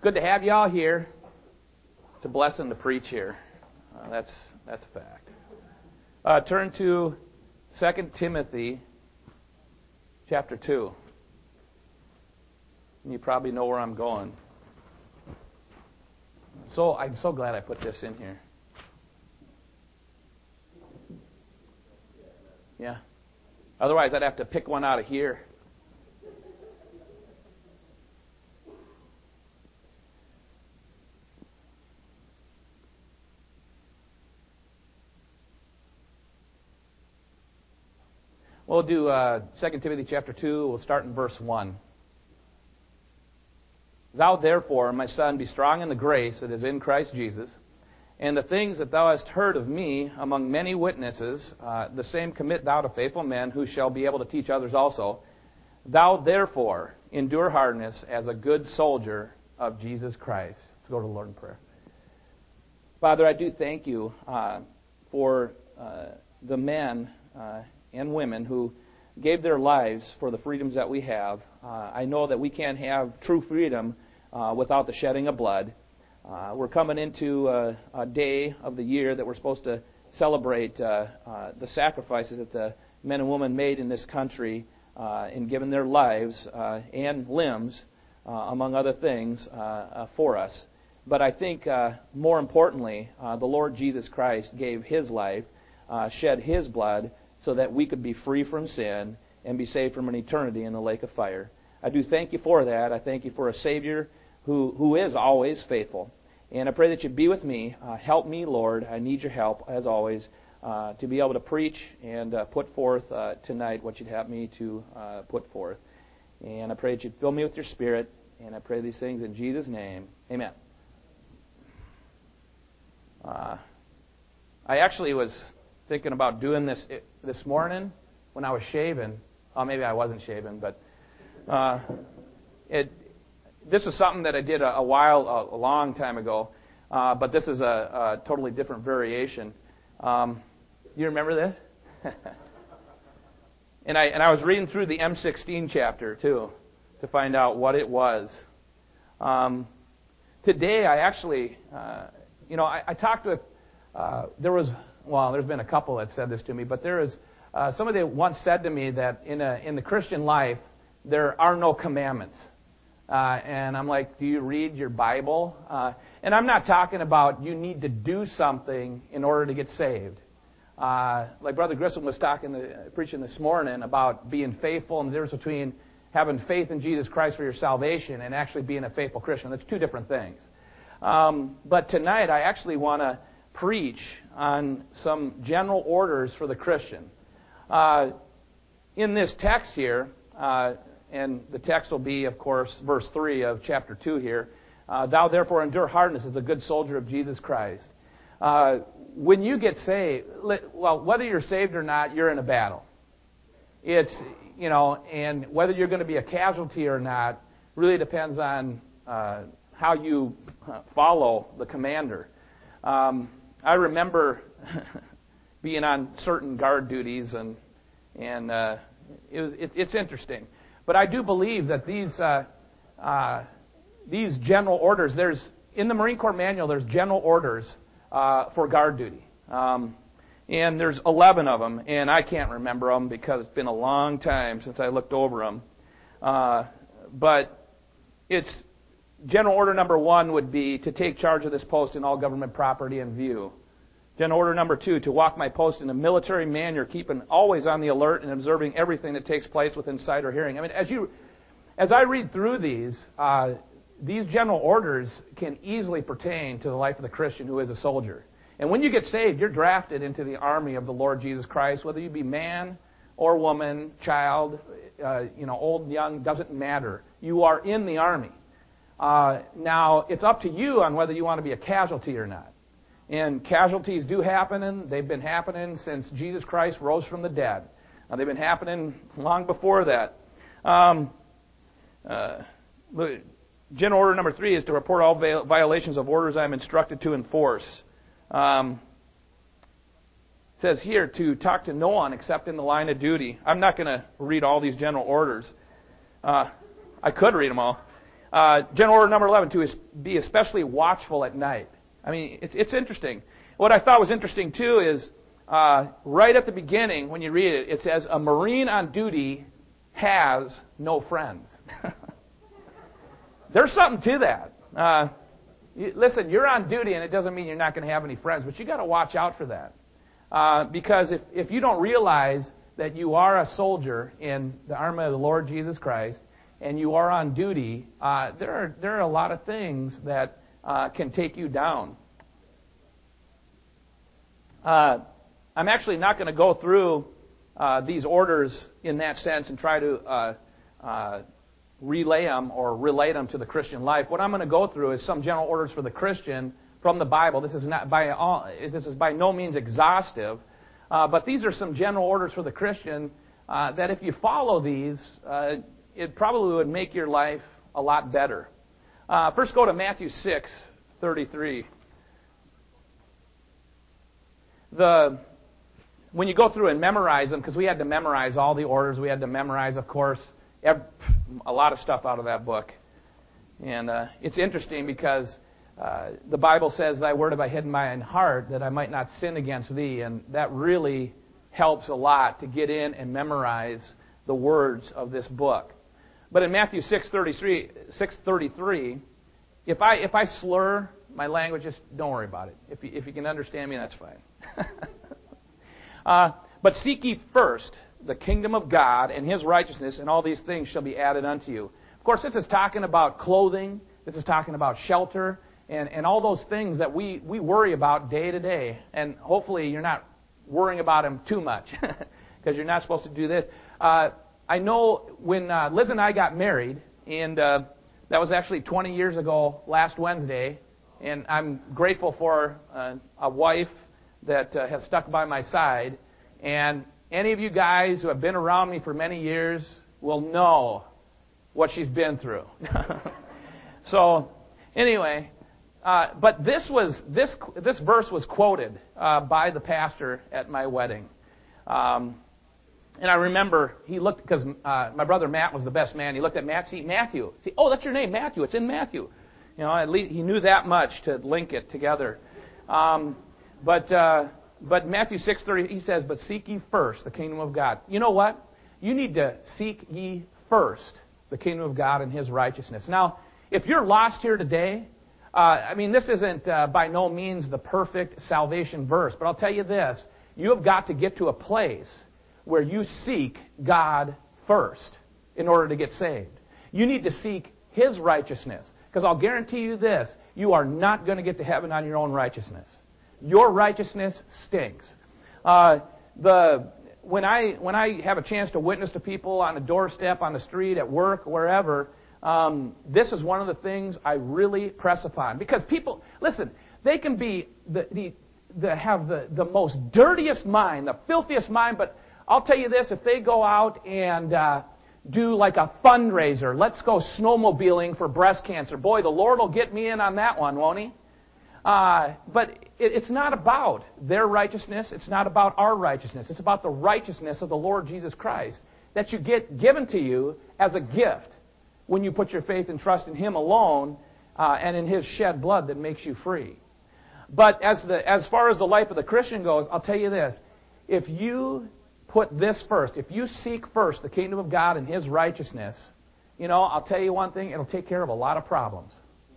good to have you all here. It's a blessing to preach here. That's a fact. Turn to 2 Timothy chapter 2. And you probably know where I'm going. So I'm so glad I put this in here. Yeah. Otherwise, I'd have to pick one out of here. We'll do 2 Timothy chapter 2. We'll start in verse 1. Thou therefore, my son, be strong in the grace that is in Christ Jesus, and the things that thou hast heard of me among many witnesses, the same commit thou to faithful men who shall be able to teach others also. Thou therefore endure hardness as a good soldier of Jesus Christ. Let's go to the Lord in prayer. Father, I do thank you for the men and women who gave their lives for the freedoms that we have. I know that we can't have true freedom without the shedding of blood. We're coming into a day of the year that we're supposed to celebrate the sacrifices that the men and women made in this country in giving their lives and limbs, among other things, for us. But I think more importantly, the Lord Jesus Christ gave His life, shed His blood, so that we could be free from sin and be saved from an eternity in the lake of fire. I do thank you for that. I thank you for a Savior who is always faithful. And I pray that you be with me. Help me, Lord. I need your help, as always, to be able to preach and put forth tonight what you'd have me to put forth. And I pray that you'd fill me with your Spirit. And I pray these things in Jesus' name. Amen. I actually was thinking about doing this morning when I was shaving. Oh, maybe I wasn't shaving, but this is something that I did a long time ago. But this is a totally different variation. You remember this? and I was reading through the M16 chapter too to find out what it was. Today I actually, I talked with. There's been a couple that said this to me, but there is somebody that once said to me that in the Christian life there are no commandments. And I'm like, do you read your Bible? And I'm not talking about you need to do something in order to get saved. Like Brother Grissom was preaching this morning about being faithful and the difference between having faith in Jesus Christ for your salvation and actually being a faithful Christian. That's two different things. But tonight I actually want to preach on some general orders for the Christian. In this text here, and the text will be, of course, verse 3 of chapter 2 here. Thou therefore endure hardness as a good soldier of Jesus Christ. When you get saved, whether you're saved or not, you're in a battle. And whether you're going to be a casualty or not really depends on how you follow the commander. I remember being on certain guard duties, and it's interesting. But I do believe that these general orders, in the Marine Corps manual, there's general orders for guard duty. And there's 11 of them, and I can't remember them because it's been a long time since I looked over them. But it's general order number 1 would be to take charge of this post and all government property in view. General order number 2, to walk my post in a military manner, keeping always on the alert and observing everything that takes place within sight or hearing. I mean, as I read through these general orders can easily pertain to the life of the Christian who is a soldier. And when you get saved, you're drafted into the army of the Lord Jesus Christ, whether you be man or woman, child, old, young, doesn't matter. You are in the army. Now, it's up to you on whether you want to be a casualty or not. And casualties do happen, and they've been happening since Jesus Christ rose from the dead. They've been happening long before that. General order number 3 is to report all violations of orders I am instructed to enforce. It says here to talk to no one except in the line of duty. I'm not going to read all these general orders. I could read them all. General order number 11, to be especially watchful at night. I mean, it's interesting. What I thought was interesting, too, is right at the beginning, when you read it, it says, a Marine on duty has no friends. There's something to that. Listen, you're on duty, and it doesn't mean you're not going to have any friends, but you got to watch out for that. Because if you don't realize that you are a soldier in the army of the Lord Jesus Christ, and you are on duty, there are a lot of things that can take you down. I'm actually not going to go through these orders in that sense and try to relay them or relate them to the Christian life. What I'm going to go through is some general orders for the Christian from the Bible. This is by no means exhaustive, but these are some general orders for the Christian that if you follow these, it probably would make your life a lot better. First, go to Matthew 6:33. When you go through and memorize them, because we had to memorize all the orders, we had to memorize, of course, a lot of stuff out of that book. And it's interesting because the Bible says, thy word have I hid in mine heart that I might not sin against thee. And that really helps a lot to get in and memorize the words of this book. But in Matthew 6:33, if I slur my language, just don't worry about it. If you can understand me, that's fine. But seek ye first the kingdom of God and His righteousness, and all these things shall be added unto you. Of course, this is talking about clothing. This is talking about shelter and all those things that we worry about day to day. And hopefully you're not worrying about them too much because you're not supposed to do this. I know when Liz and I got married, and that was actually 20 years ago last Wednesday, and I'm grateful for a wife that has stuck by my side. And any of you guys who have been around me for many years will know what she's been through. So, anyway, but this verse was quoted by the pastor at my wedding. And I remember he looked, because my brother Matt was the best man. He looked at Matt, Matthew. Oh, that's your name, Matthew. It's in Matthew. You know, at least he knew that much to link it together. But Matthew 6:30, he says, but seek ye first the kingdom of God. You know what? You need to seek ye first the kingdom of God and His righteousness. Now, if you're lost here today, I mean, this isn't by no means the perfect salvation verse, but I'll tell you this. You have got to get to a place where you seek God first in order to get saved. You need to seek His righteousness. Because I'll guarantee you this, you are not going to get to heaven on your own righteousness. Your righteousness stinks. When I have a chance to witness to people on a doorstep, on the street, at work, wherever, this is one of the things I really press upon. Because people, listen, they can be have the most dirtiest mind, the filthiest mind, but I'll tell you this, if they go out and do like a fundraiser, let's go snowmobiling for breast cancer, boy, the Lord will get me in on that one, won't He? But it's not about their righteousness. It's not about our righteousness. It's about the righteousness of the Lord Jesus Christ that you get given to you as a gift when you put your faith and trust in Him alone and in His shed blood that makes you free. But as far as the life of the Christian goes, I'll tell you this. If you put this first, if you seek first the kingdom of God and His righteousness, you know, I'll tell you one thing, it'll take care of a lot of problems.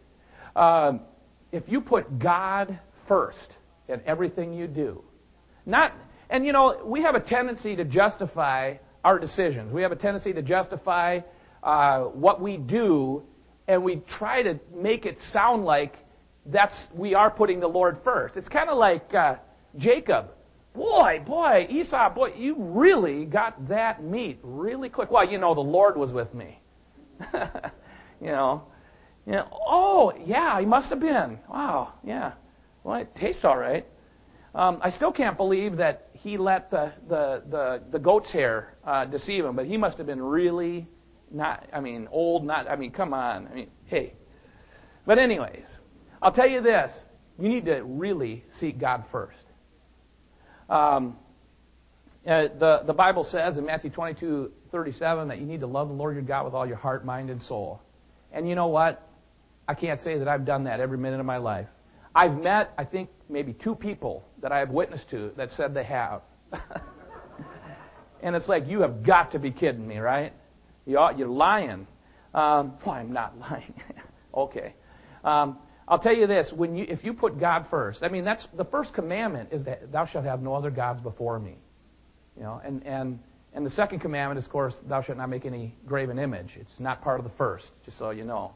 If you put God first in everything you do, and you know, we have a tendency to justify our decisions. We have a tendency to justify what we do, and we try to make it sound like we are putting the Lord first. It's kind of like Jacob. Boy, Esau, you really got that meat really quick. Well, you know, the Lord was with me. You know, oh, yeah, he must have been. Wow, yeah. Well, it tastes all right. I still can't believe that he let the goat's hair deceive him, but he must have been really old, come on. Hey. But anyways, I'll tell you this. You need to really seek God first. The Bible says in Matthew 22:37 that you need to love the Lord your God with all your heart, mind, and soul. And you know what? I can't say that I've done that every minute of my life. I've met, I think, maybe 2 people that I have witnessed to that said they have. And it's like, you have got to be kidding me, right? You're lying. Well, I'm not lying. Okay. I'll tell you this: if you put God first, I mean, that's the first commandment is that thou shalt have no other gods before me. You know, and the second commandment is, of course, thou shalt not make any graven image. It's not part of the first, just so you know.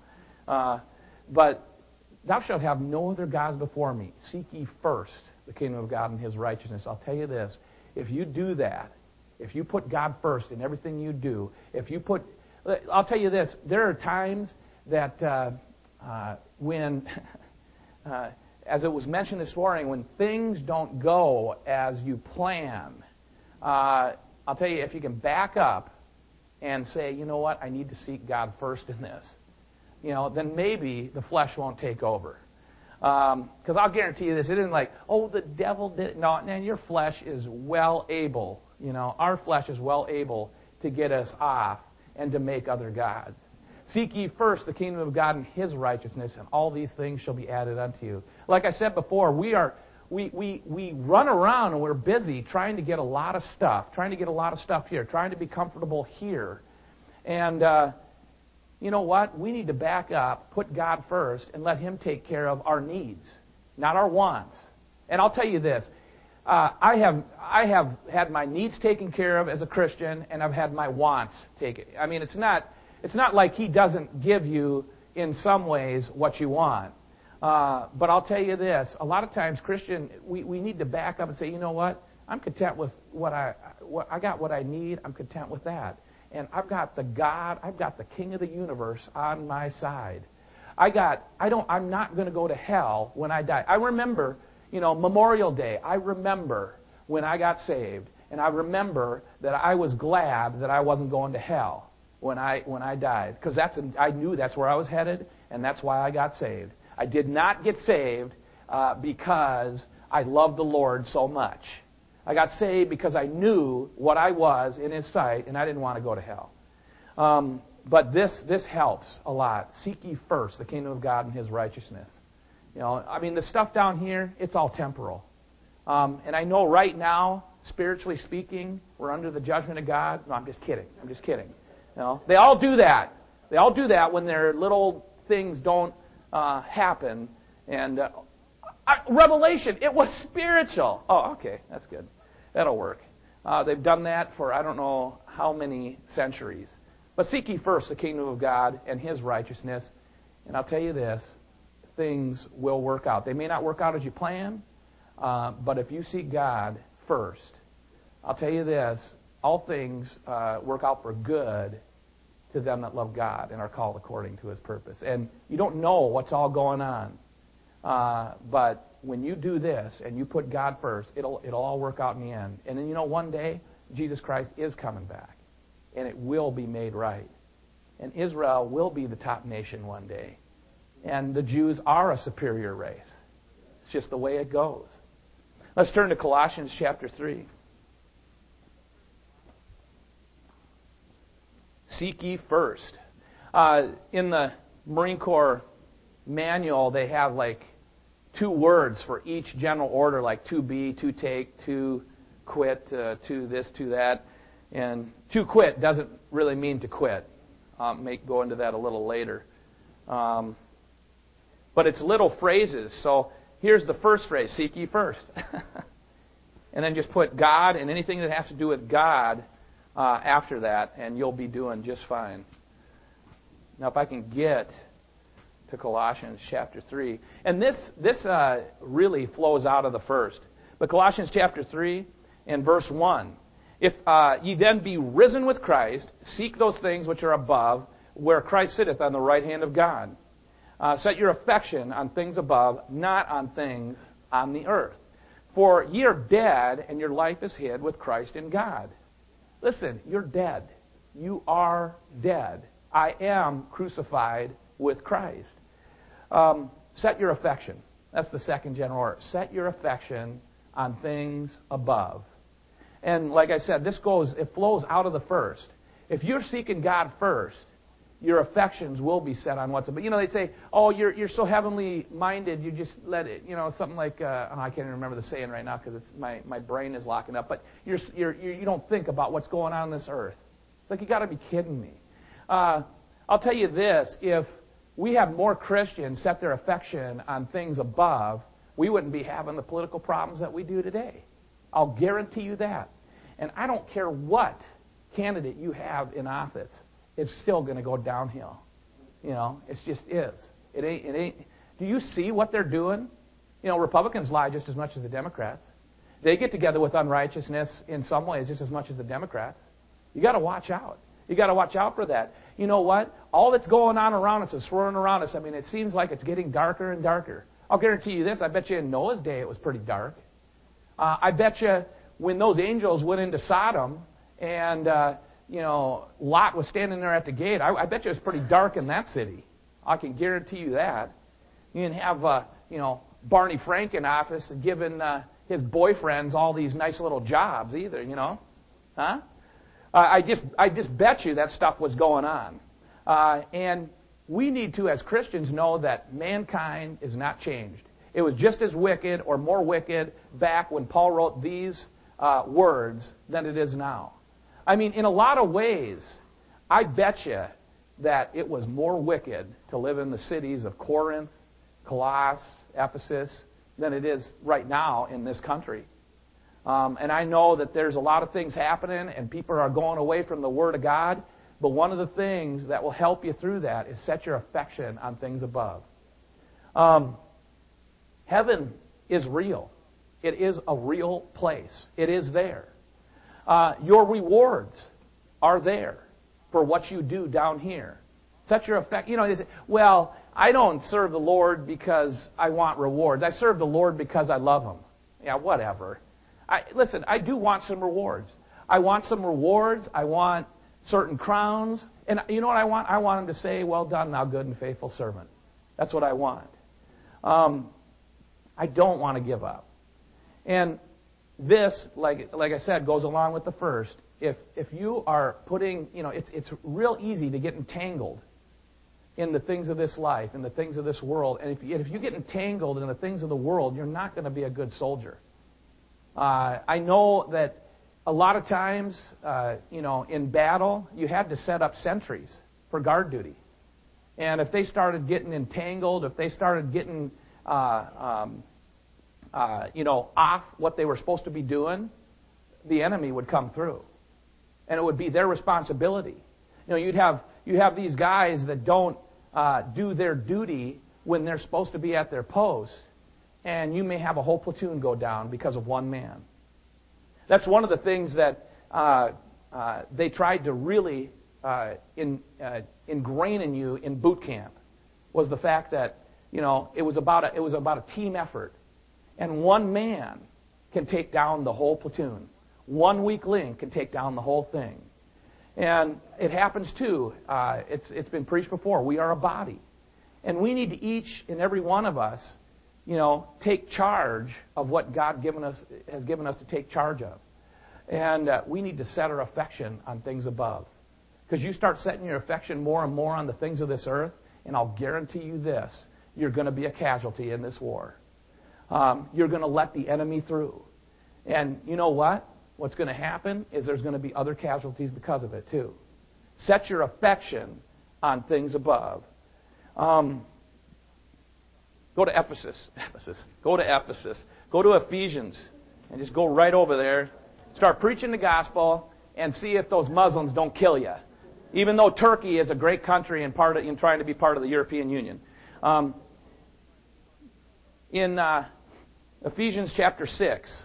But thou shalt have no other gods before me. Seek ye first the kingdom of God and His righteousness. I'll tell you this: if you do that, if you put God first in everything you do, I'll tell you this: there are times that when, as it was mentioned this morning, when things don't go as you plan, I'll tell you, if you can back up and say, you know what, I need to seek God first in this, then maybe the flesh won't take over. Because I'll guarantee you this, it isn't like, oh, the devil did it. No, man, your flesh is well able, our flesh is well able to get us off and to make other gods. Seek ye first the kingdom of God and His righteousness, and all these things shall be added unto you. Like I said before, we run around and we're busy trying to get a lot of stuff here, trying to be comfortable here. And you know what? We need to back up, put God first, and let Him take care of our needs, not our wants. And I'll tell you this: I have had my needs taken care of as a Christian, and I've had my wants taken. I mean, it's not like He doesn't give you, in some ways, what you want. But I'll tell you this: a lot of times, Christian, we need to back up and say, you know what? I'm content with I got what I need. I'm content with that. And I've got the King of the universe on my side. I'm not going to go to hell when I die. I remember, Memorial Day. I remember when I got saved, and I remember that I was glad that I wasn't going to hell when I died, because I knew that's where I was headed, and that's why I got saved. I did not get saved because I loved the Lord so much. I got saved because I knew what I was in His sight, and I didn't want to go to hell. But this helps a lot. Seek ye first the kingdom of God and His righteousness. The stuff down here, it's all temporal. And I know right now, spiritually speaking, we're under the judgment of God. No, I'm just kidding. They all do that. They all do that when their little things don't happen. And Revelation, it was spiritual. Oh, okay, that's good. That'll work. They've done that for I don't know how many centuries. But seek ye first the kingdom of God and His righteousness, and I'll tell you this: things will work out. They may not work out as you plan, but if you seek God first, I'll tell you this: all things work out for good to them that love God and are called according to His purpose. And you don't know what's all going on. But when you do this and you put God first, it'll all work out in the end. And then one day Jesus Christ is coming back, and it will be made right. And Israel will be the top nation one day. And the Jews are a superior race. It's just the way it goes. Let's turn to Colossians chapter 3. Seek ye first. In the Marine Corps manual, they have like 2 words for each general order, like to be, to take, to quit, to this, to that. And to quit doesn't really mean to quit. Go into that a little later. But it's little phrases. So here's the first phrase: seek ye first. And then just put God and anything that has to do with God after that, and you'll be doing just fine. Now, if I can get to Colossians chapter 3. And this really flows out of the first. But Colossians chapter 3 and verse 1. If ye then be risen with Christ, seek those things which are above, where Christ sitteth on the right hand of God. Set your affection on things above, not on things on the earth. For ye are dead, and your life is hid with Christ in God. Listen, you're dead. You are dead. I am crucified with Christ. Set your affection. That's the second general order. Set your affection on things above. And like I said, it flows out of the first. If you're seeking God first, your affections will be set on what's above. They'd say, oh, you're so heavenly minded, you just let it, something like, I can't even remember the saying right now because my brain is locking up, but you don't think about what's going on this earth. It's like, you got to be kidding me. I'll tell you this, if we have more Christians set their affection on things above, we wouldn't be having the political problems that we do today. I'll guarantee you that. And I don't care what candidate you have in office, it's still going to go downhill. It just is. It ain't. Do you see what they're doing? Republicans lie just as much as the Democrats. They get together with unrighteousness in some ways just as much as the Democrats. You got to watch out. You got to watch out for that. You know what? All that's going on around us is swirling around us. I mean, it seems like it's getting darker and darker. I'll guarantee you this. I bet you in Noah's day it was pretty dark. I bet you when those angels went into Sodom and Lot was standing there at the gate, I bet you it was pretty dark in that city. I can guarantee you that. You didn't have Barney Frank in office and giving his boyfriends all these nice little jobs either. Huh? I just bet you that stuff was going on. And we need to, as Christians, know that mankind is not changed. It was just as wicked or more wicked back when Paul wrote these words than it is now. I mean, in a lot of ways, I bet you that it was more wicked to live in the cities of Corinth, Colossus, Ephesus, than it is right now in this country. And I know that there's a lot of things happening and people are going away from the Word of God. But one of the things that will help you through that is set your affection on things above. Heaven is real. It is a real place. It is there. Your rewards are there for what you do down here. Set your affection. You say, well, I don't serve the Lord because I want rewards. I serve the Lord because I love Him. Yeah, whatever. Listen, I do want some rewards. I want some rewards. I want certain crowns. And you know what I want? I want Him to say, well done, thou good and faithful servant. That's what I want. I don't want to give up. And this, like I said, goes along with the first. If you are putting, it's real easy to get entangled in the things of this life, in the things of this world. And if you get entangled in the things of the world, you're not going to be a good soldier. I know that a lot of times, in battle, you had to set up sentries for guard duty. And if they started getting entangled, if they started getting, off what they were supposed to be doing, the enemy would come through. And it would be their responsibility. You have these guys that don't do their duty when they're supposed to be at their post, and you may have a whole platoon go down because of one man. That's one of the things that they tried to really ingrain in you in boot camp, was the fact that it was about a team effort, and one man can take down the whole platoon. One weak link can take down the whole thing. And it happens too. It's been preached before. We are a body. And we need to each and every one of us, take charge of what God has given us to take charge of. And we need to set our affection on things above. Because you start setting your affection more and more on the things of this earth, and I'll guarantee you this, you're going to be a casualty in this war. You're going to let the enemy through. And you know what? What's going to happen is there's going to be other casualties because of it too. Set your affection on things above. Go to Ephesus. Go to Ephesus. Go to Ephesians. And just go right over there. Start preaching the gospel and see if those Muslims don't kill you. Even though Turkey is a great country and trying to be part of the European Union. In Ephesians chapter 6.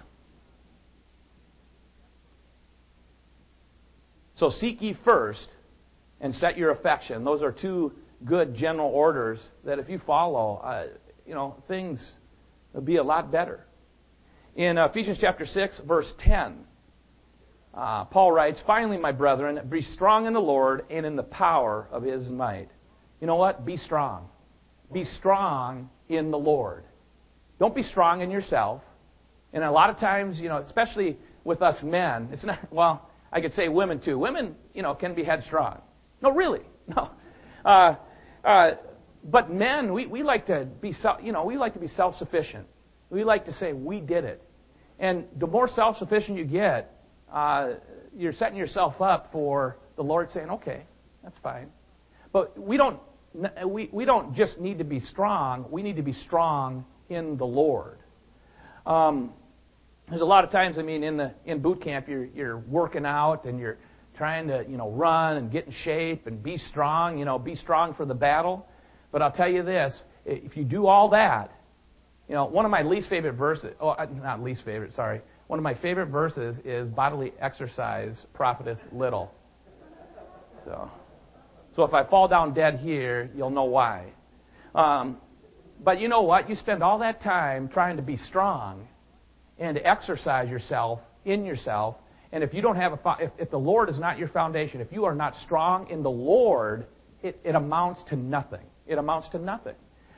So seek ye first and set your affection. Those are two good general orders that if you follow, things will be a lot better. In Ephesians chapter 6, verse 10, Paul writes, finally, my brethren, be strong in the Lord and in the power of His might. You know what? Be strong. Be strong in the Lord. Don't be strong in yourself. And a lot of times, especially with us men, it's not, well, I could say women too. Women, can be headstrong. No, really. No. But men, we like to be self-sufficient. We like to say we did it, and the more self-sufficient you get, you're setting yourself up for the Lord saying, "Okay, that's fine." But we don't just need to be strong. We need to be strong in the Lord. There's a lot of times, in boot camp, you're working out and you're trying to, run and get in shape and be strong, be strong for the battle. But I'll tell you this, if you do all that, one of my one of my favorite verses is bodily exercise profiteth little. So if I fall down dead here, you'll know why. But you know what? You spend all that time trying to be strong and to exercise yourself, and if you don't have if the Lord is not your foundation, if you are not strong in the Lord, it amounts to nothing. It amounts to nothing.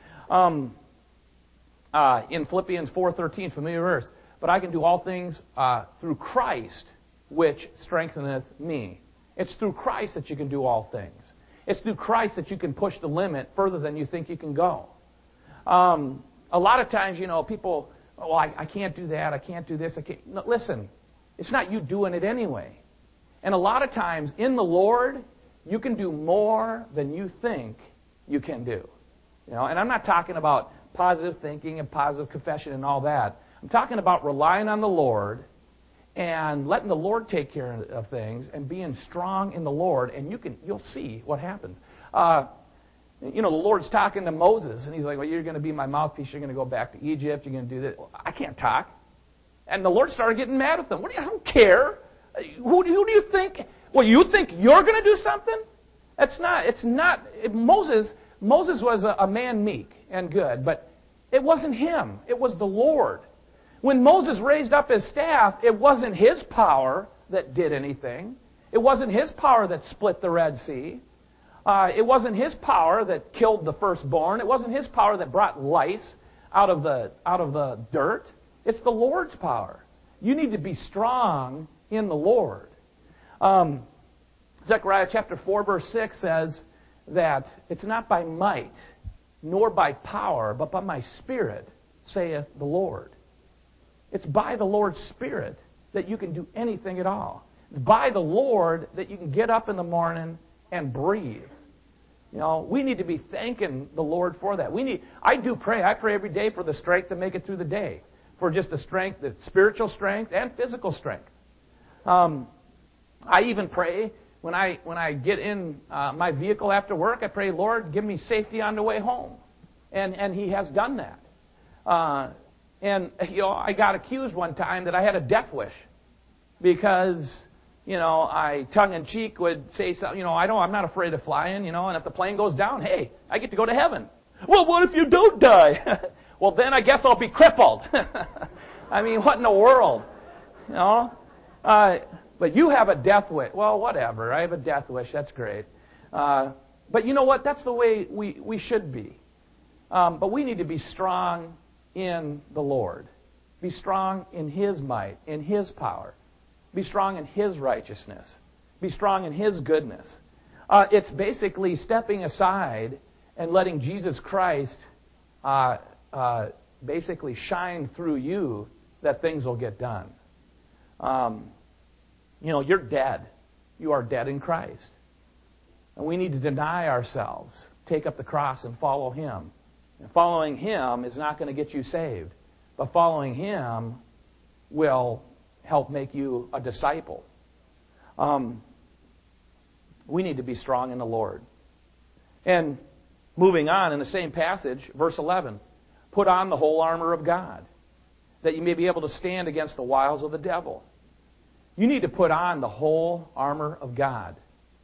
In Philippians 4:13, familiar verse, but I can do all things through Christ, which strengtheneth me. It's through Christ that you can do all things. It's through Christ that you can push the limit further than you think you can go. A lot of times, people, I can't do that, I can't do this, I can't. No, listen, it's not you doing it anyway. And a lot of times, in the Lord, you can do more than you think you can do. And I'm not talking about positive thinking and positive confession and all that. I'm talking about relying on the Lord and letting the Lord take care of things and being strong in the Lord, and you'll see what happens. The Lord's talking to Moses, and he's like, well, you're going to be my mouthpiece. You're going to go back to Egypt. You're going to do this. Well, I can't talk. And the Lord started getting mad at them. I don't care. Who do you think? Well, you think you're going to do something? It's not. Moses was a man meek and good, but it wasn't him. It was the Lord. When Moses raised up his staff, it wasn't his power that did anything. It wasn't his power that split the Red Sea. It wasn't his power that killed the firstborn. It wasn't his power that brought lice out of the dirt. It's the Lord's power. You need to be strong in the Lord. Zechariah chapter 4, verse 6 says that it's not by might nor by power, but by my Spirit, saith the Lord. It's by the Lord's Spirit that you can do anything at all. It's by the Lord that you can get up in the morning and breathe. We need to be thanking the Lord for that. I do pray. I pray every day for the strength to make it through the day, for just the strength, the spiritual strength and physical strength. I even pray when I get in my vehicle after work. I pray, Lord, give me safety on the way home, and He has done that. I got accused one time that I had a death wish because, I tongue-in-cheek would say something, I'm not afraid of flying, and if the plane goes down, hey, I get to go to heaven. Well, what if you don't die? Well, then I guess I'll be crippled. What in the world? But you have a death wish. Well, whatever. I have a death wish. That's great. But you know what? That's the way we should be. But we need to be strong in the Lord. Be strong in His might, in His power. Be strong in His righteousness. Be strong in His goodness. It's basically stepping aside and letting Jesus Christ basically shine through you that things will get done. You're dead. You are dead in Christ. And we need to deny ourselves, take up the cross, and follow Him. And following Him is not going to get you saved, but following Him will help make you a disciple. We need to be strong in the Lord. And moving on in the same passage, verse 11, put on the whole armor of God, that you may be able to stand against the wiles of the devil. You need to put on the whole armor of God.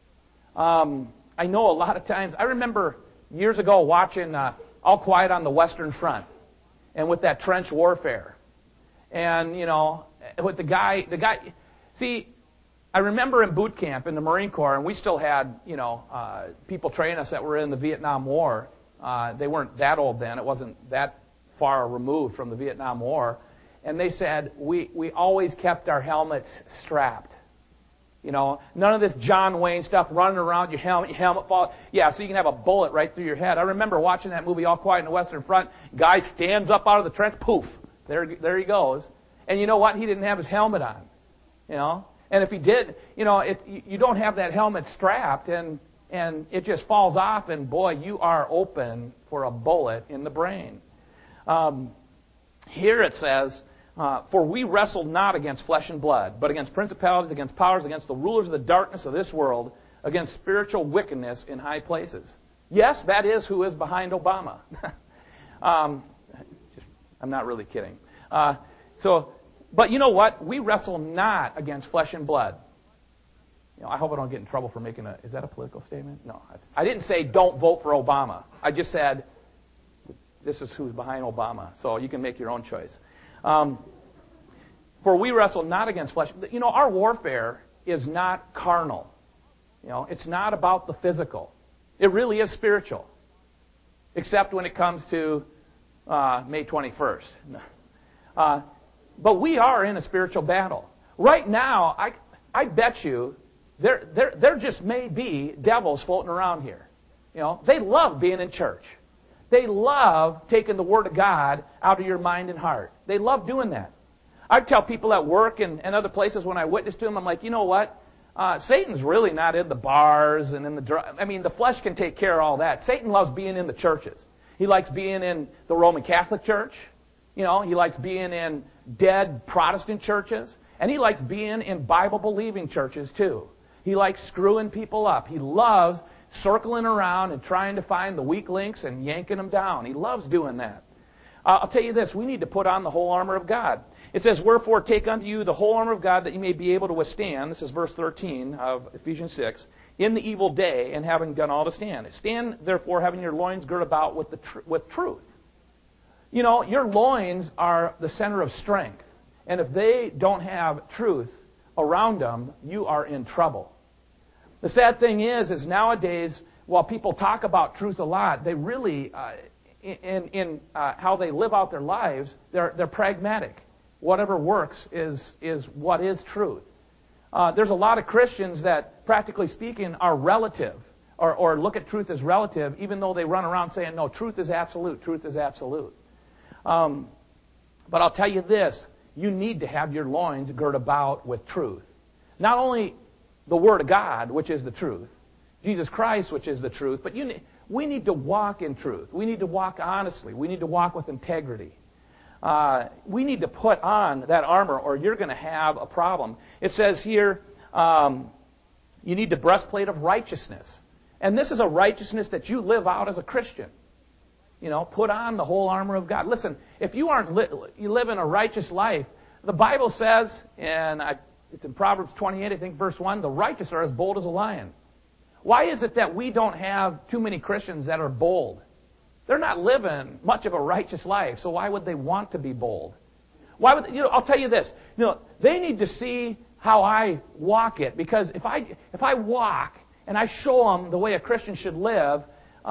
I know a lot of times, I remember years ago watching All Quiet on the Western Front, and with that trench warfare. And, with the guy, see, I remember in boot camp in the Marine Corps, and we still had, people training us that were in the Vietnam War. They weren't that old then. It wasn't that far removed from the Vietnam War. And they said, we always kept our helmets strapped. You know, none of this John Wayne stuff running around your helmet fall. Yeah, so you can have a bullet right through your head. I remember watching that movie All Quiet on the Western Front. Guy stands up out of the trench, poof, there he goes. And you know what? He didn't have his helmet on. You know, and if he did, you know, you don't have that helmet strapped, and it just falls off, and boy, you are open for a bullet in the brain. Here it says, for we wrestle not against flesh and blood, but against principalities, against powers, against the rulers of the darkness of this world, against spiritual wickedness in high places. Yes, that is who is behind Obama. I'm not really kidding. But you know what? We wrestle not against flesh and blood. You know, I hope I don't get in trouble for making is that a political statement? No. I didn't say don't vote for Obama. I just said this is who's behind Obama. So you can make your own choice. For we wrestle not against flesh. You know, our warfare is not carnal. You know, it's not about the physical. It really is spiritual. Except when it comes to May 21st. But we are in a spiritual battle. Right now, I bet you there just may be devils floating around here. You know, they love being in church. They love taking the Word of God out of your mind and heart. They love doing that. I tell people at work and other places when I witness to them, I'm like, you know what? Satan's really not in the bars and in the drugs. I mean, the flesh can take care of all that. Satan loves being in the churches. He likes being in the Roman Catholic Church. You know, he likes being in dead Protestant churches. And he likes being in Bible-believing churches, too. He likes screwing people up. He loves circling around and trying to find the weak links and yanking them down. He loves doing that. I'll tell you this. We need to put on the whole armor of God. It says, wherefore take unto you the whole armor of God that you may be able to withstand. This is verse 13 of Ephesians 6. In the evil day, and having done all to stand. Stand, therefore, having your loins girt about with truth. You know, your loins are the center of strength. And if they don't have truth around them, you are in trouble. The sad thing is nowadays, while people talk about truth a lot, they really, in how they live out their lives, they're pragmatic. Whatever works is what is truth. There's a lot of Christians that, practically speaking, are relative, or look at truth as relative, even though they run around saying, no, truth is absolute, truth is absolute. But I'll tell you this, you need to have your loins girt about with truth. Not only the Word of God, which is the truth, Jesus Christ, which is the truth, but we need to walk in truth. We need to walk honestly. We need to walk with integrity. We need to put on that armor, or you're going to have a problem. It says here, you need the breastplate of righteousness. And this is a righteousness that you live out as a Christian. You know, put on the whole armor of God. Listen, if you you live in a righteous life, the Bible says, and it's in Proverbs 28, I think, verse 1, the righteous are as bold as a lion. Why is it that we don't have too many Christians that are bold? They're not living much of a righteous life, so why would they want to be bold? Why would I'll tell you this. They need to see how I walk it, because if I walk and I show them the way a Christian should live,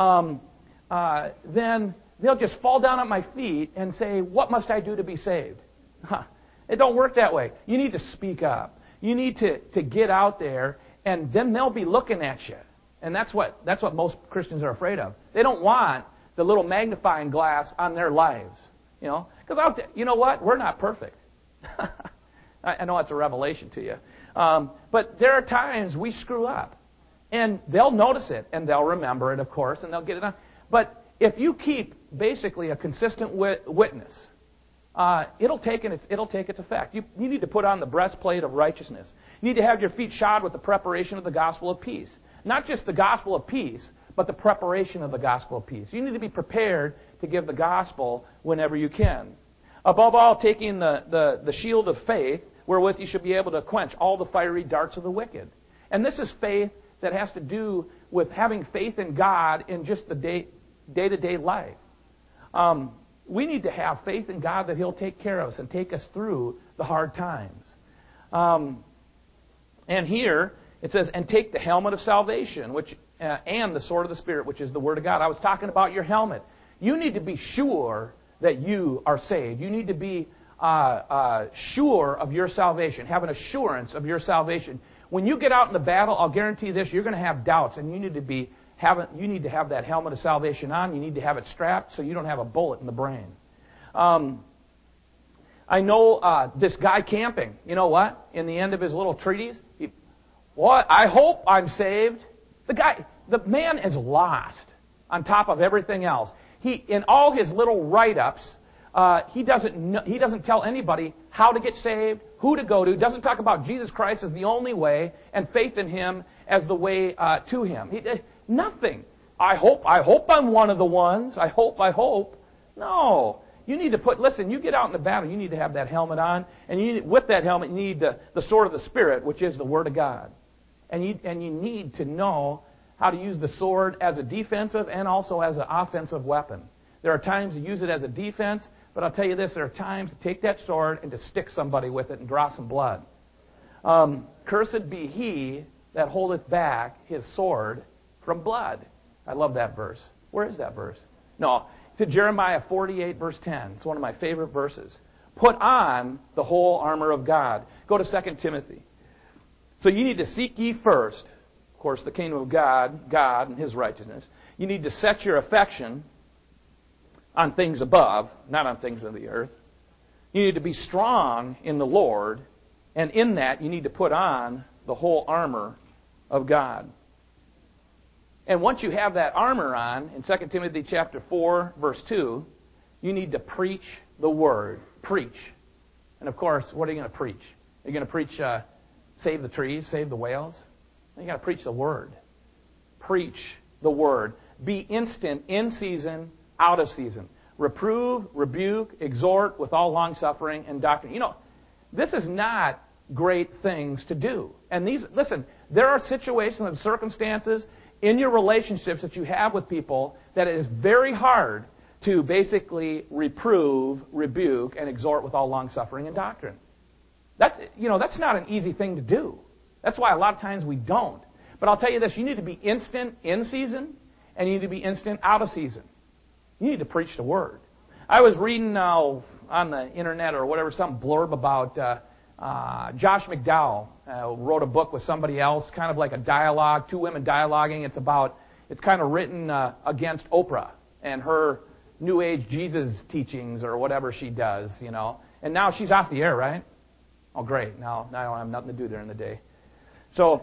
then they'll just fall down at my feet and say, "What must I do to be saved?" It don't work that way. You need to speak up. You need to get out there, and then they'll be looking at you. And that's what most Christians are afraid of. They don't want the little magnifying glass on their lives. Because you know what? We're not perfect. I know it's a revelation to you. But there are times we screw up. And they'll notice it, and they'll remember it, of course, and they'll get it on. But if you keep basically a consistent witness, it'll take its effect. You need to put on the breastplate of righteousness. You need to have your feet shod with the preparation of the gospel of peace. Not just the gospel of peace, but the preparation of the gospel of peace. You need to be prepared to give the gospel whenever you can. Above all, taking the shield of faith, wherewith you should be able to quench all the fiery darts of the wicked. And this is faith that has to do with having faith in God in just the day-to-day life. We need to have faith in God that He'll take care of us and take us through the hard times. And here it says, and take the helmet of salvation, and the sword of the Spirit, which is the Word of God. I was talking about your helmet. You need to be sure that you are saved. You need to be sure of your salvation, have an assurance of your salvation. When you get out in the battle, I'll guarantee this, you're going to have doubts, and you need to have that helmet of salvation on. You need to have it strapped so you don't have a bullet in the brain. I know this guy camping. You know what? In the end of his little treatise, I hope I'm saved. The man is lost on top of everything else. In all his little write-ups, he doesn't tell anybody how to get saved, who to go to. Doesn't talk about Jesus Christ as the only way and faith in Him as the way to Him. Nothing. I hope I'm one of the ones. I hope. No. You need to listen, you get out in the battle, you need to have that helmet on. And with that helmet, you need the sword of the Spirit, which is the Word of God. And you need to know how to use the sword as a defensive and also as an offensive weapon. There are times to use it as a defense, but I'll tell you this, there are times to take that sword and to stick somebody with it and draw some blood. Cursed be he that holdeth back his sword from blood. I love that verse. Where is that verse? No, to Jeremiah 48, verse 10. It's one of my favorite verses. Put on the whole armor of God. Go to 2 Timothy. So you need to seek ye first, of course, the kingdom of God and His righteousness. You need to set your affection on things above, not on things of the earth. You need to be strong in the Lord, and in that you need to put on the whole armor of God. And once you have that armor on, in 2 Timothy chapter 4, verse 2, you need to preach the Word. Preach. And of course, what are you going to preach? Are you going to preach save the trees, save the whales? You got to preach the Word. Preach the Word. Be instant, in season, out of season. Reprove, rebuke, exhort with all longsuffering and doctrine. You know, this is not great things to do. And listen, there are situations and circumstances in your relationships that you have with people that it is very hard to basically reprove, rebuke, and exhort with all longsuffering and doctrine. That's not an easy thing to do. That's why a lot of times we don't. But I'll tell you this, you need to be instant in season, and you need to be instant out of season. You need to preach the Word. I was reading on the internet or whatever, some blurb about Josh McDowell wrote a book with somebody else, kind of like a dialogue, two women dialoguing. It's kind of written against Oprah and her New Age Jesus teachings or whatever she does, you know. And now she's off the air, right? Oh, great. Now I don't have nothing to do during the day. So,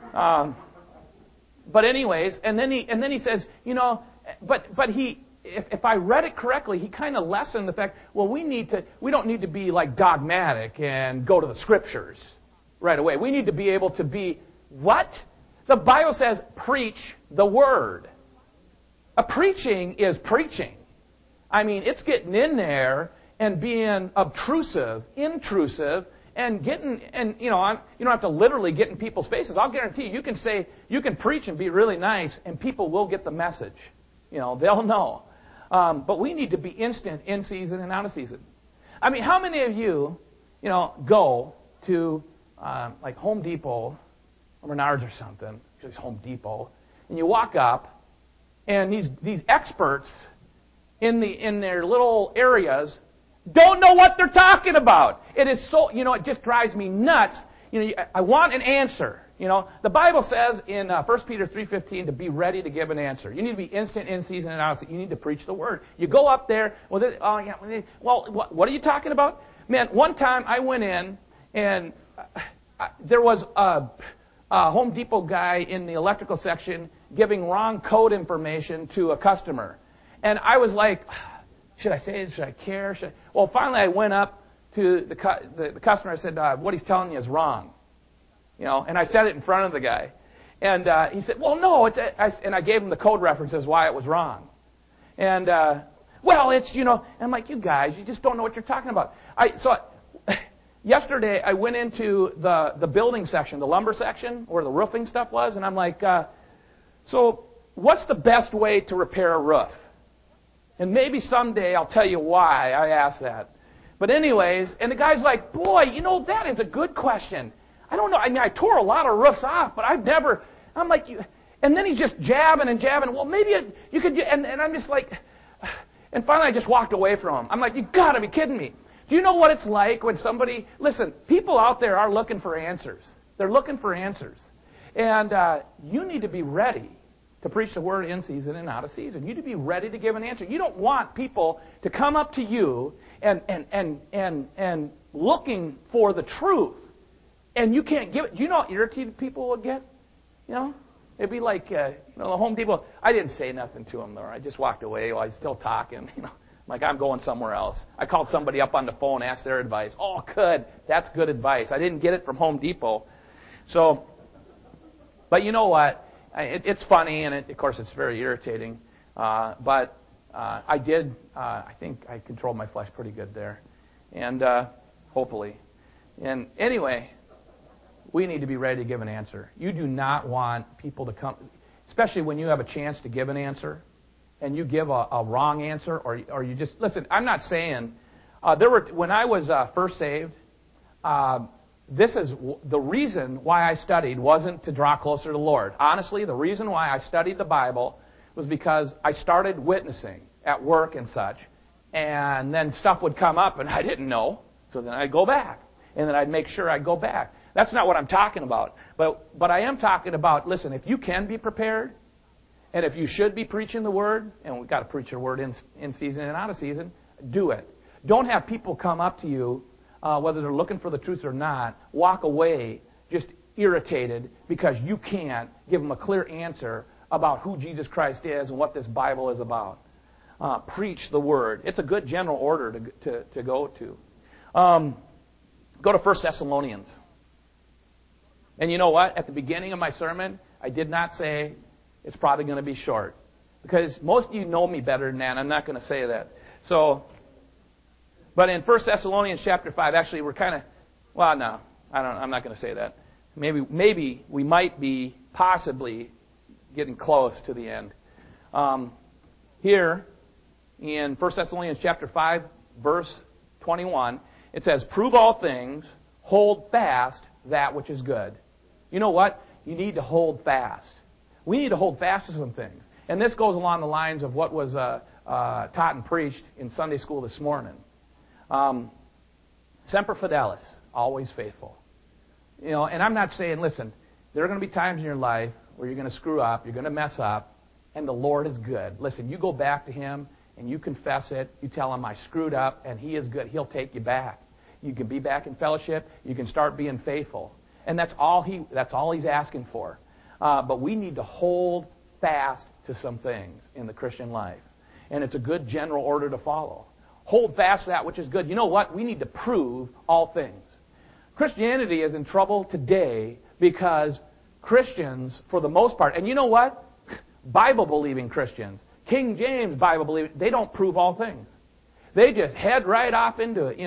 but anyways, and then he says, you know, but he. If I read it correctly, he kind of lessened the fact, well, we don't need to be like dogmatic and go to the Scriptures right away. We need to be able to be, what? The Bible says, preach the Word. Preaching is preaching. I mean, it's getting in there and being obtrusive, intrusive, and getting, and you don't have to literally get in people's faces. I'll guarantee you can preach and be really nice, and people will get the message. You know, they'll know. But we need to be instant in season and out of season. I mean, how many of you, go to like Home Depot or Menards or something, because it's Home Depot, and you walk up, and these experts in their little areas don't know what they're talking about. It is so, it just drives me nuts. I want an answer. The Bible says in 1 Peter 3:15 to be ready to give an answer. You need to be instant in season and out of season. You need to preach the Word. You go up there, what are you talking about? Man, one time I went in and there was a Home Depot guy in the electrical section giving wrong code information to a customer. And I was like, should I say this? Should I care? Well, finally I went up to the customer. I said, what he's telling you is wrong. And I said it in front of the guy. And he said, well, no. And I gave him the code references why it was wrong. And, it's, and I'm like, you guys, you just don't know what you're talking about. Yesterday, I went into the building section, the lumber section, where the roofing stuff was, and I'm like, so what's the best way to repair a roof? And maybe someday I'll tell you why I asked that. But anyways, and the guy's like, boy, that is a good question. I don't know. I mean, I tore a lot of roofs off, but I'm like, and then he's just jabbing and jabbing. Well, maybe you could, and I'm just like, and finally I just walked away from him. I'm like, you got to be kidding me. Do you know what it's like when listen, people out there are looking for answers. They're looking for answers. And you need to be ready to preach the word in season and out of season. You need to be ready to give an answer. You don't want people to come up to you and looking for the truth, and you can't give it. Do you know how irritated people will get? You know? It'd be like, the Home Depot. I didn't say nothing to him, though. I just walked away while he's still talking. Like I'm going somewhere else. I called somebody up on the phone, asked their advice. Oh, good. That's good advice. I didn't get it from Home Depot. So, but you know what? It's funny, and of course it's very irritating. But I did. I think I controlled my flesh pretty good there, and hopefully. And anyway, we need to be ready to give an answer. You do not want people to come, especially when you have a chance to give an answer, and you give a wrong answer, or you just listen. I'm not saying when I was first saved. This is the reason why I studied wasn't to draw closer to the Lord. Honestly, the reason why I studied the Bible was because I started witnessing at work and such, and then stuff would come up and I didn't know, so then I'd go back, and then I'd make sure I'd go back. That's not what I'm talking about. But I am talking about, listen, if you can be prepared, and if you should be preaching the Word, and we've got to preach the Word in season and out of season, do it. Don't have people come up to you, whether they're looking for the truth or not, walk away just irritated because you can't give them a clear answer about who Jesus Christ is and what this Bible is about. Preach the Word. It's a good general order to go to. Go to 1 Thessalonians. And you know what? At the beginning of my sermon, I did not say it's probably going to be short. Because most of you know me better than that. I'm not going to say that. But in 1 Thessalonians chapter 5, actually we're kind of, no, I'm not going to say that. Maybe we might be possibly getting close to the end. Here in 1 Thessalonians chapter 5, verse 21, it says, "Prove all things, hold fast that which is good." You know what? You need to hold fast. We need to hold fast to some things. And this goes along the lines of what was taught and preached in Sunday school this morning. Semper Fidelis, always faithful. And I'm not saying, listen, there are going to be times in your life where you're going to screw up, you're going to mess up, and the Lord is good. Listen, you go back to Him and you confess it. You tell Him, I screwed up, and He is good. He'll take you back. You can be back in fellowship. You can start being faithful. And that's all He's asking for. But we need to hold fast to some things in the Christian life. And it's a good general order to follow. Hold fast that which is good. You know what? We need to prove all things. Christianity is in trouble today because Christians, for the most part, and you know what? Bible-believing Christians, King James Bible-believing, they don't prove all things. They just head right off into it,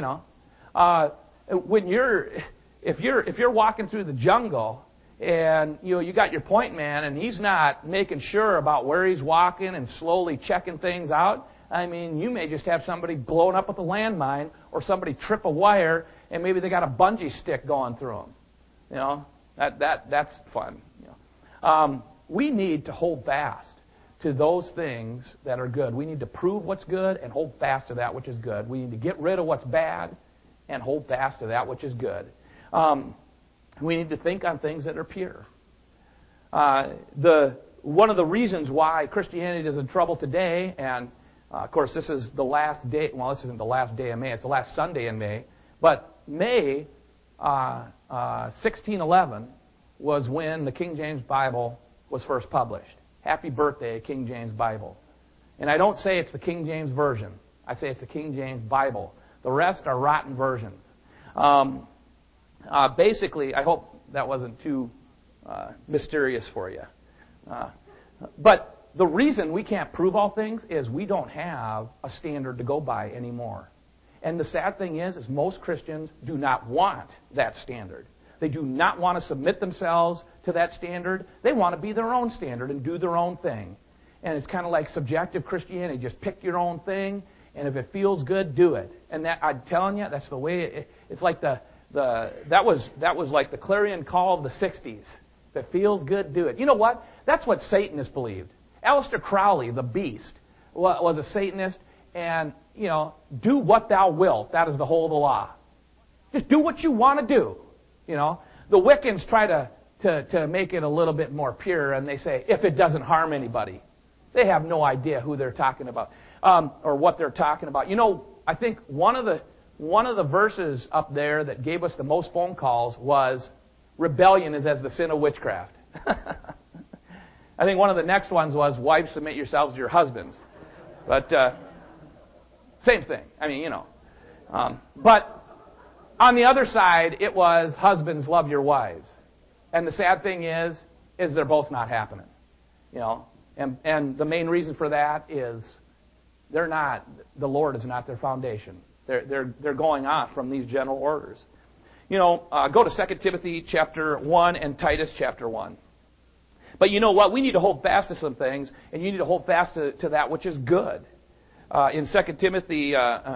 If you're walking through the jungle and you got your point man and he's not making sure about where he's walking and slowly checking things out, you may just have somebody blown up with a landmine or somebody trip a wire and maybe they got a bungee stick going through them. That's fun. We need to hold fast to those things that are good. We need to prove what's good and hold fast to that which is good. We need to get rid of what's bad and hold fast to that which is good. We need to think on things that are pure. One of the reasons why Christianity is in trouble today, and of course this is the last day, well, this isn't the last day of May, it's the last Sunday in May, but May 1611 was when the King James Bible was first published. Happy birthday, King James Bible. And I don't say it's the King James Version. I say it's the King James Bible. The rest are rotten versions. Basically, I hope that wasn't too mysterious for you. But the reason we can't prove all things is we don't have a standard to go by anymore. And the sad thing is most Christians do not want that standard. They do not want to submit themselves to that standard. They want to be their own standard and do their own thing. And it's kind of like subjective Christianity. Just pick your own thing, and if it feels good, do it. And that, I'm telling you, that's the way it's like that was like the clarion call of the 60s. If it feels good, do it. You know what? That's what Satanists believed. Aleister Crowley, the beast, was a Satanist, and, do what thou wilt. That is the whole of the law. Just do what you want to do. The Wiccans try to make it a little bit more pure, and they say, if it doesn't harm anybody. They have no idea who they're talking about, or what they're talking about. You know, I think one of the verses up there that gave us the most phone calls was, rebellion is as the sin of witchcraft. I think one of the next ones was, wives, submit yourselves to your husbands. But same thing. I mean, you know. But on the other side, it was, husbands, love your wives. And the sad thing is they're both not happening. You know. And the main reason for that is the Lord is not their foundation. They're going off from these general orders. You know, go to 2 Timothy chapter 1 and Titus chapter 1. But you know what? We need to hold fast to some things, and you need to hold fast to that which is good. In 2 Timothy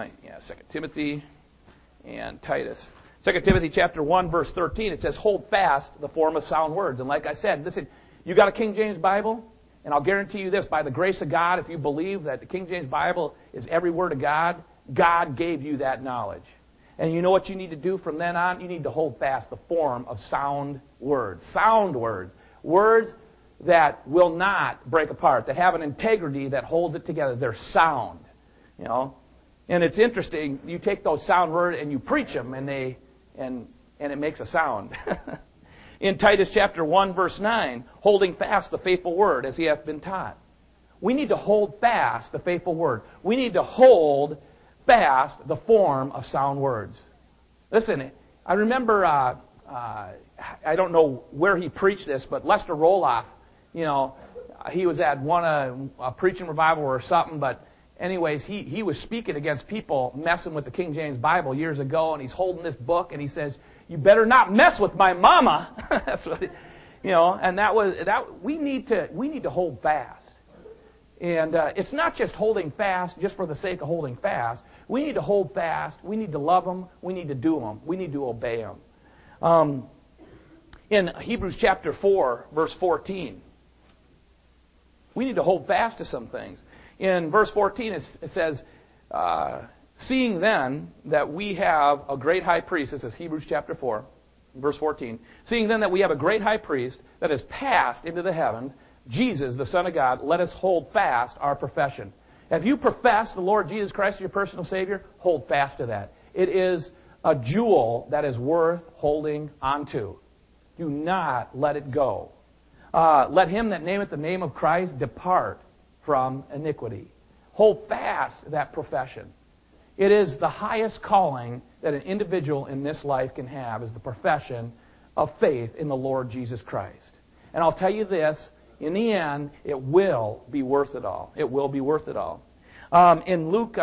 and Titus. 2 Timothy chapter 1, verse 13, it says, hold fast the form of sound words. And like I said, listen, you got a King James Bible? And I'll guarantee you this, by the grace of God, if you believe that the King James Bible is every word of God, God gave you that knowledge. And you know what you need to do from then on? You need to hold fast the form of sound words. Sound words. Words that will not break apart, that have an integrity that holds it together. They're sound. You know? And it's interesting, you take those sound words and you preach them, and it makes a sound. In Titus chapter 1, verse 9, holding fast the faithful word as he hath been taught. We need to hold fast the faithful word. We need to hold fast the form of sound words. Listen, I remember, I don't know where he preached this, but Lester Roloff, you know, he was at a preaching revival or something, but anyways, he was speaking against people messing with the King James Bible years ago, and he's holding this book, and he says, you better not mess with my mama. That's what, you know, and we need to hold fast. And it's not just holding fast just for the sake of holding fast. We need to hold fast. We need to love them. We need to do them. We need to obey them. In Hebrews chapter 4, verse 14, we need to hold fast to some things. In verse 14, it says, seeing then that we have a great high priest, this is Hebrews chapter 4, verse 14. Seeing then that we have a great high priest that has passed into the heavens, Jesus, the Son of God, let us hold fast our profession. If you profess the Lord Jesus Christ as your personal Savior, hold fast to that. It is a jewel that is worth holding onto. Do not let it go. Let him that nameth the name of Christ depart from iniquity. Hold fast that profession. It is the highest calling that an individual in this life can have, is the profession of faith in the Lord Jesus Christ. And I'll tell you this, in the end, it will be worth it all. It will be worth it all. In Luke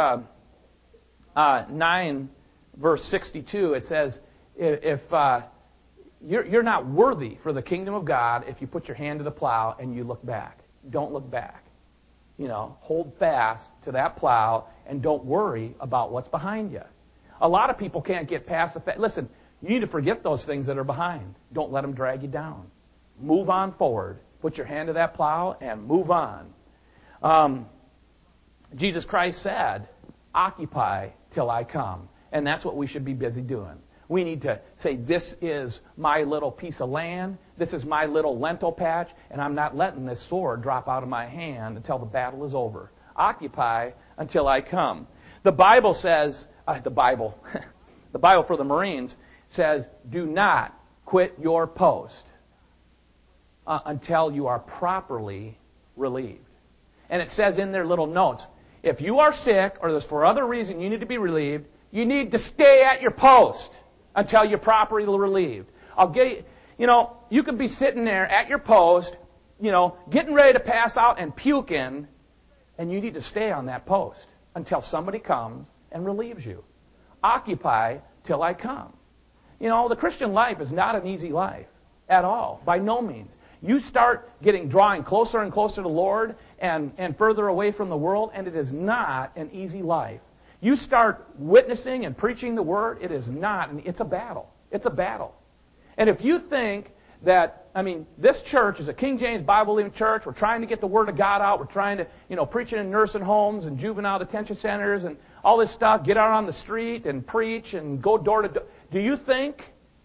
9, verse 62, it says, if you're not worthy for the kingdom of God if you put your hand to the plow and you look back. Don't look back. You know, hold fast to that plow and don't worry about what's behind you. A lot of people can't get past the fact. Listen, you need to forget those things that are behind. Don't let them drag you down. Move on forward. Put your hand to that plow and move on. Jesus Christ said, occupy till I come. And that's what we should be busy doing. We need to say, this is my little piece of land. This is my little lentil patch. And I'm not letting this sword drop out of my hand until the battle is over. Occupy until I come. The Bible says, the Bible for the Marines says, do not quit your post until you are properly relieved. And it says in their little notes, if you are sick or there's for other reason you need to be relieved, you need to stay at your post until you're properly relieved. You could be sitting there at your post, getting ready to pass out and puking, and you need to stay on that post until somebody comes and relieves you. Occupy till I come. The Christian life is not an easy life at all, by no means. You start drawing closer and closer to the Lord and further away from the world, and it is not an easy life. You start witnessing and preaching the Word, it's a battle. It's a battle. And if you think that, this church is a King James Bible-believing church, we're trying to get the Word of God out, we're trying to, preach it in nursing homes and juvenile detention centers and all this stuff, get out on the street and preach and go door to door. Do you think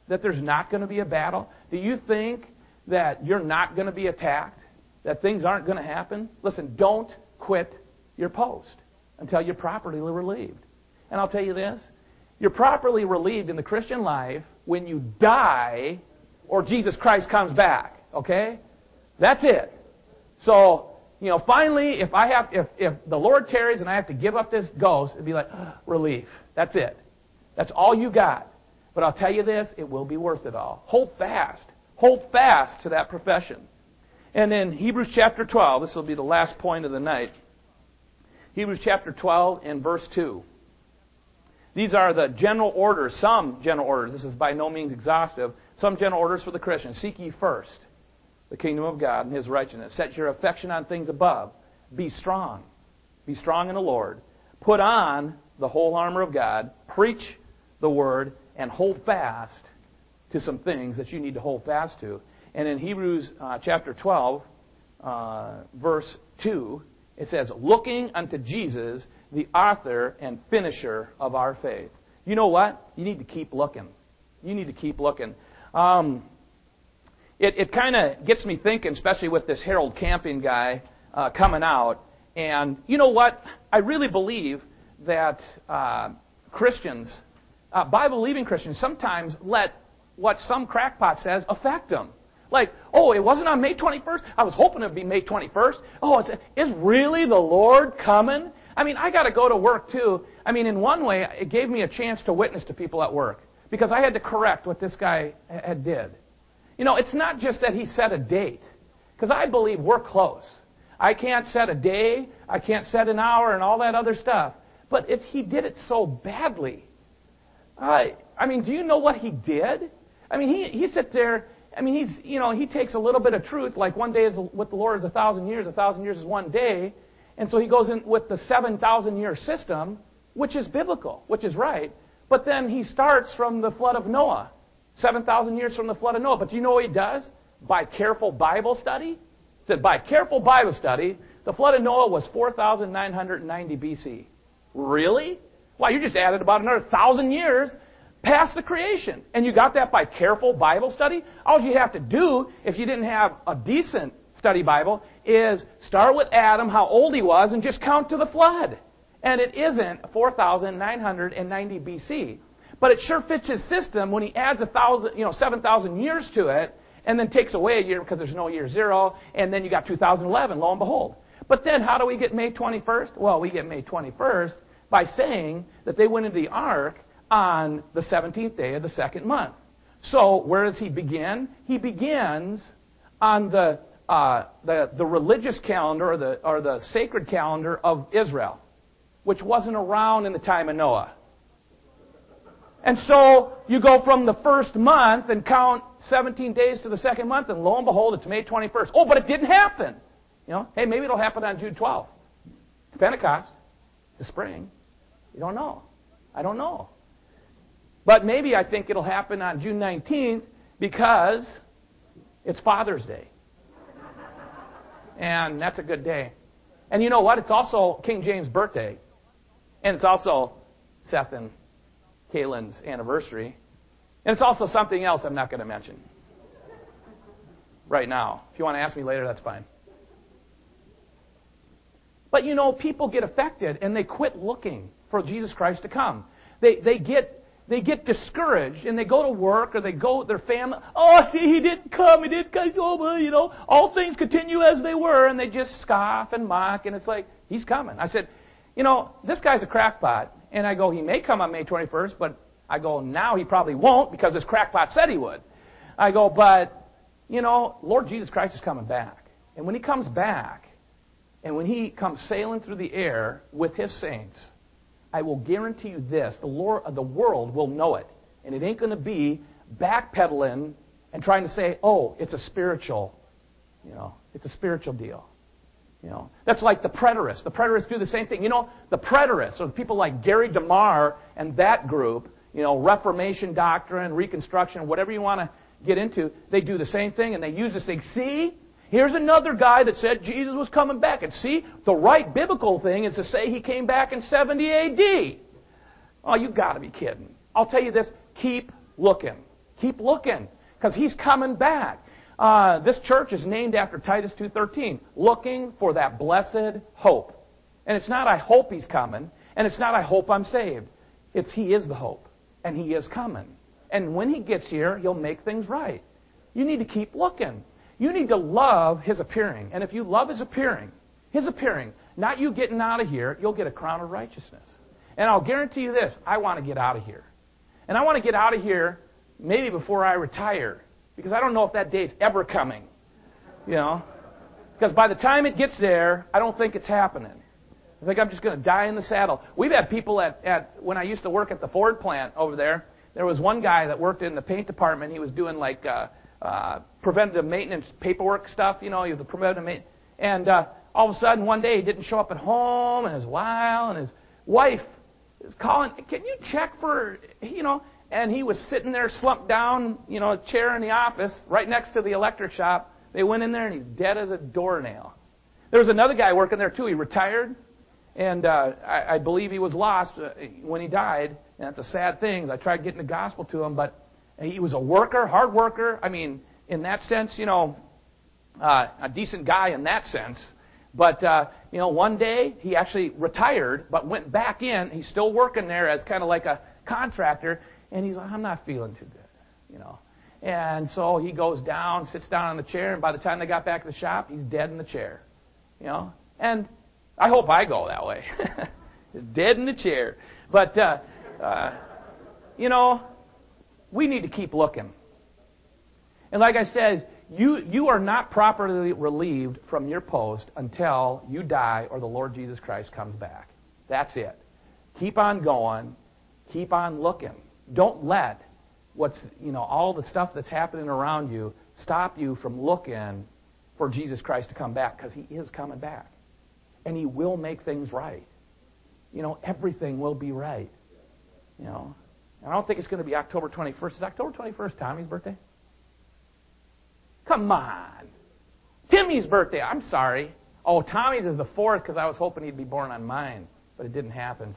that there's not going to be a battle? Do you think that you're not going to be attacked? That things aren't going to happen? Listen, don't quit your post until you're properly relieved. And I'll tell you this, you're properly relieved in the Christian life when you die or Jesus Christ comes back. Okay? That's it. So, finally, if the Lord tarries and I have to give up this ghost, it'd be like, relief. That's it. That's all you got. But I'll tell you this, it will be worth it all. Hold fast. Hold fast to that profession. And in Hebrews chapter 12, this will be the last point of the night. Hebrews chapter 12 and verse 2. These are the general orders, some general orders. This is by no means exhaustive. Some general orders for the Christian. Seek ye first the kingdom of God and His righteousness. Set your affection on things above. Be strong. Be strong in the Lord. Put on the whole armor of God. Preach the word and hold fast to some things that you need to hold fast to. And in Hebrews chapter 12, verse 2, it says, looking unto Jesus, the author and finisher of our faith. You know what? You need to keep looking. You need to keep looking. It kind of gets me thinking, especially with this Harold Camping guy coming out. And you know what? I really believe that Christians, Bible-believing Christians, sometimes let what some crackpot says affect them. Like, oh, it wasn't on May 21st? I was hoping it would be May 21st. Oh, is really the Lord coming? I mean, I got to go to work too. I mean, in one way, it gave me a chance to witness to people at work because I had to correct what this guy had did. It's not just that he set a date, because I believe we're close. I can't set a day, I can't set an hour and all that other stuff. But he did it so badly. I mean, do you know what he did? I mean, he sits there. I mean, he takes a little bit of truth, like one day with the Lord is 1,000 years, 1,000 years is one day. And so he goes in with the 7,000-year system, which is biblical, which is right. But then he starts from the flood of Noah, 7,000 years from the flood of Noah. But do you know what he does? By careful Bible study? He said, by careful Bible study, the flood of Noah was 4,990 BC. Really? Well, you just added about another 1,000 years past the creation. And you got that by careful Bible study? All you have to do, if you didn't have a decent study Bible, is start with Adam, how old he was, and just count to the flood. And it isn't 4,990 BC. But it sure fits his system when he adds 7,000 years to it, and then takes away a year because there's no year zero, and then you got 2011, lo and behold. But then how do we get May 21st? Well, we get May 21st by saying that they went into the ark on the 17th day of the second month. So where does he begin? He begins on the religious calendar or the sacred calendar of Israel, which wasn't around in the time of Noah. And so you go from the first month and count 17 days to the second month, and lo and behold, it's May 21st. Oh, but it didn't happen. Hey, maybe it'll happen on June 12th. It's Pentecost. It's the spring. You don't know. I don't know. But maybe I think it'll happen on June 19th because it's Father's Day. And that's a good day. And you know what? It's also King James' birthday. And it's also Seth and Kaylin's anniversary. And it's also something else I'm not going to mention right now. If you want to ask me later, that's fine. But people get affected and they quit looking for Jesus Christ to come. They get discouraged and they go to work or they go with their family. Oh, see, he didn't come. He didn't come. All things continue as they were, and they just scoff and mock. And it's like, he's coming. I said, this guy's a crackpot. And I go, he may come on May 21st, but I go, now he probably won't because this crackpot said he would. I go, but, Lord Jesus Christ is coming back. And when he comes back, and when he comes sailing through the air with his saints, I will guarantee you this, the world will know it. And it ain't going to be backpedaling and trying to say, oh, it's a spiritual, it's a spiritual deal. That's like the preterists. The preterists do the same thing. The preterists, or people like Gary DeMar and that group, Reformation doctrine, Reconstruction, whatever you want to get into, they do the same thing, and they use this thing. See, here's another guy that said Jesus was coming back. And see, the right biblical thing is to say he came back in 70 A.D. Oh, you got to be kidding. I'll tell you this, keep looking. Keep looking, because He's coming back. This church is named after Titus 2:13, looking for that blessed hope. And it's not I hope He's coming, and it's not I hope I'm saved. It's He is the hope, and He is coming. And when He gets here, He'll make things right. You need to keep looking. You need to love His appearing. And if you love His appearing, not you getting out of here, you'll get a crown of righteousness. And I'll guarantee you this, I want to get out of here. And I want to get out of here maybe before I retire, because I don't know if that day's ever coming. Because by the time it gets there, I don't think it's happening. I think I'm just going to die in the saddle. We've had people when I used to work at the Ford plant over there, there was one guy that worked in the paint department. He was doing like preventative maintenance paperwork stuff. He was a preventative maintenance. And all of a sudden, one day, he didn't show up at home, and his wife is calling, can you check for, and he was sitting there slumped down, a chair in the office right next to the electric shop. They went in there, and he's dead as a doornail. There was another guy working there, too. He retired. And I believe he was lost when he died. And that's a sad thing. I tried getting the gospel to him, but he was a worker, hard worker. I mean, in that sense, a decent guy in that sense. But, one day he actually retired, but went back in. He's still working there as kind of like a contractor. And he's like, I'm not feeling too good, And so he goes down, sits down on the chair, and by the time they got back to the shop, he's dead in the chair, And I hope I go that way. Dead in the chair. But, we need to keep looking. And like I said, you are not properly relieved from your post until you die or the Lord Jesus Christ comes back. That's it. Keep on going. Keep on looking. Don't let all the stuff that's happening around you stop you from looking for Jesus Christ to come back, because He is coming back. And He will make things right. Everything will be right. And I don't think it's going to be October 21st. Is October 21st Tommy's birthday? Come on. Timmy's birthday. I'm sorry. Oh, Tommy's is the 4th, because I was hoping he'd be born on mine. But it didn't happen,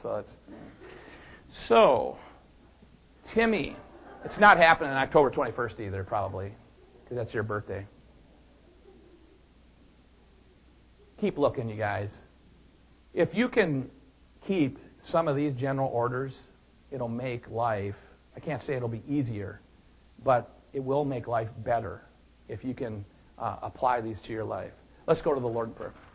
So, Timmy. It's not happening on October 21st either, probably, because that's your birthday. Keep looking, you guys. If you can keep some of these general orders, it'll make life, I can't say it'll be easier, but it will make life better if you can apply these to your life. Let's go to the Lord in prayer.